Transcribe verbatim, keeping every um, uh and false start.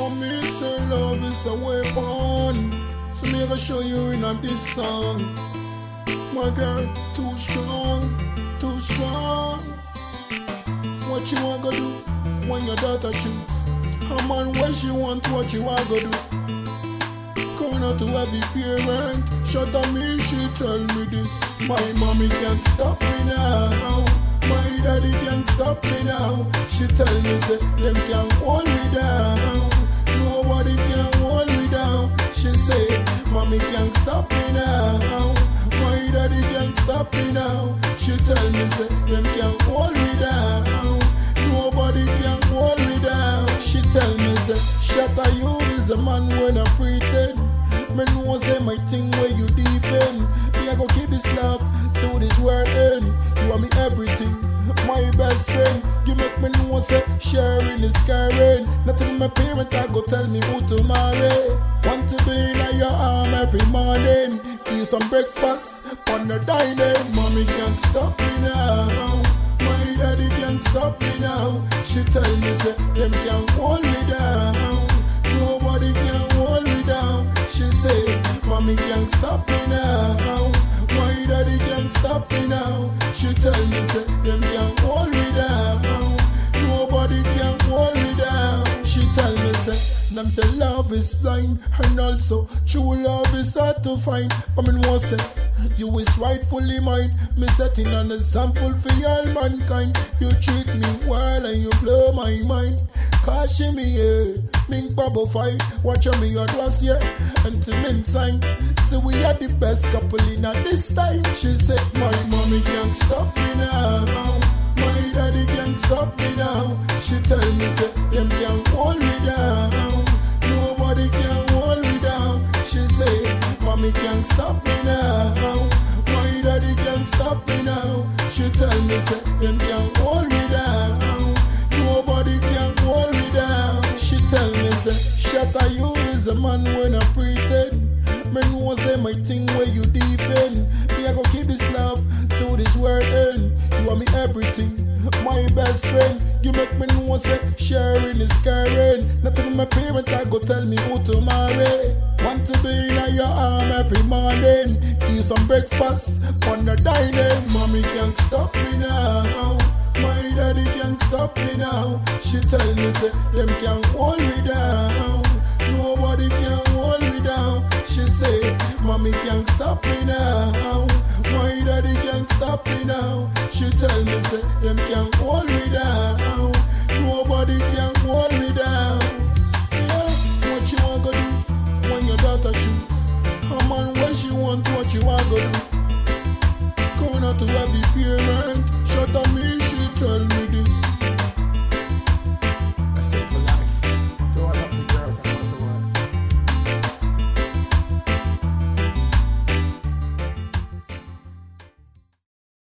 For me, say love is a weapon. So me gonna show you in on this song. My girl, too strong, too strong. What you want to do when your daughter choose? A man when she want what you want to do. Coming out to every parent, shut up me, she tell me this. My mommy can't stop me now. My daddy can't stop me now. She tell me say them can't hold me down. Nobody can hold me down. She say mommy can't stop me now. My daddy can't stop me now. She tell me say them can't hold me down. Nobody can hold me down. She tell me say shatter you is a man when I pretend. Me know say my thing where you defend. Me I go keep this love till this world end. You are me everything, my best friend. You make me know say sharing is caring. Nothing my parent I go tell me who to marry. Want to be in your arm every morning. Eat some breakfast on the dining. Mommy can't stop me now. My daddy can't stop me now. She tell me say them can't hold me down. Nobody can hold me down. She say mommy can't stop me now. My daddy can't stop me now. She tell me say them can't hold me down. Nobody can hold me down. She tell me say them say love is blind, and also true love is hard to find. But me know say you is rightfully mine. Me setting an example for all mankind. You treat me well and you blow my mind. Cause she me here, mink bubble fight. Watch me your glass here, and to men sign. So we are the best couple in at this time. She said my mommy can't stop me now. My daddy can't stop me now. She tell me say them can't hold me down. Nobody can hold me down. She say mommy can't stop me now. My daddy can't stop me now. She tell me say them can't hold me down. Nobody can hold me down. She tell me say shatter you is a man when I pretend. Me know say my thing where you defend. Me I go keep this love till this world end. You are me everything, my best friend. You make me know say sharing is caring. Nothing my parent I go tell me who to marry. Want to be in your arm every morning. Eat some breakfast on the dining. Mommy can't stop me now. My daddy can't stop me now. She tell me say them can't hold me down. Nobody can hold me down. She say mommy can't stop me now. My daddy can't stop me now. She tell me say them can't hold me down. Nobody can hold me down. Yeah, what you want to do when your daughter choose? A man when she want what you want to do. Coming out to every parent,